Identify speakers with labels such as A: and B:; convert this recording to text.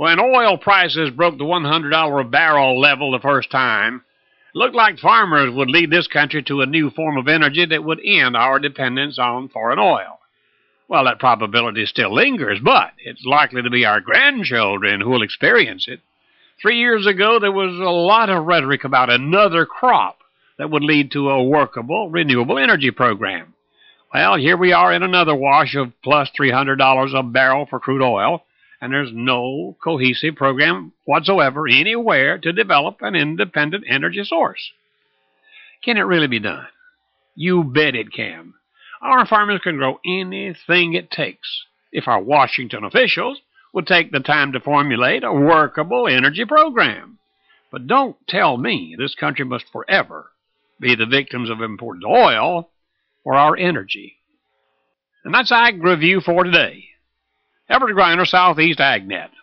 A: When oil prices broke the $100 a barrel level the first time, it looked like farmers would lead this country to a new form of energy that would end our dependence on foreign oil. Well, that probability still lingers, but it's likely to be our grandchildren who will experience it. 3 years ago, there was a lot of rhetoric about another crop that would lead to a workable, renewable energy program. Well, here we are in another wash of plus $300 a barrel for crude oil, and there's no cohesive program whatsoever anywhere to develop an independent energy source. Can it really be done? You bet it can. Our farmers can grow anything it takes if our Washington officials would take the time to formulate a workable energy program. But don't tell me this country must forever be the victims of imported oil for our energy. And that's Ag Review for today. Everett Griner, Southeast AgNet.